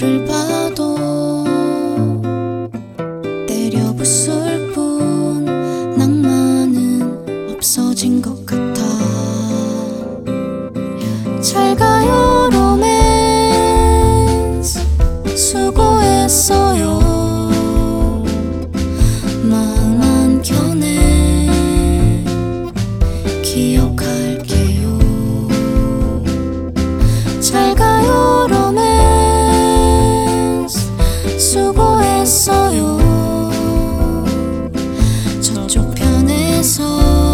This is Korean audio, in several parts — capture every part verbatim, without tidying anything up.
거울을 봐도 때려 부술 뿐 낭만은 없어진 것 같아. 잘 가요 로맨스, 수고했어요. 마음 한켠에 기억할게요. 잘 가요 로맨스, 수고했어요. 저쪽 편에서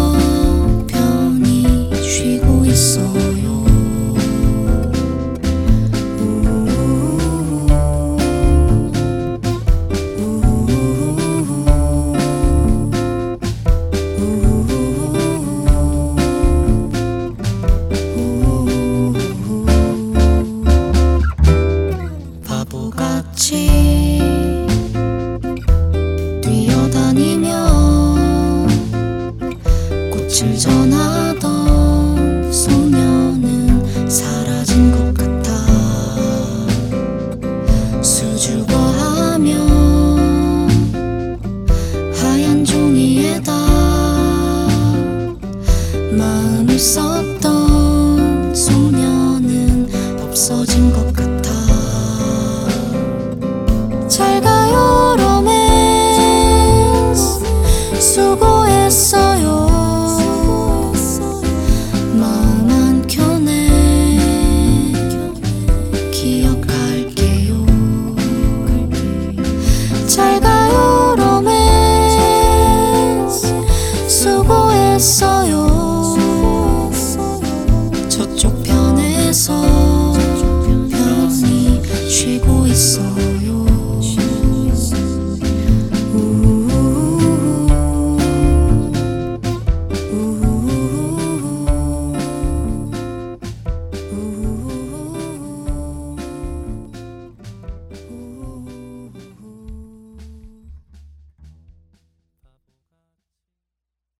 편히 쉬고 있어요. 바보같이 뛰어다니며 꽃을 전하던 소녀는 사라진 것 같아. 수줍어하며 하얀 종이에다 마음을 썼던 소녀는 없어진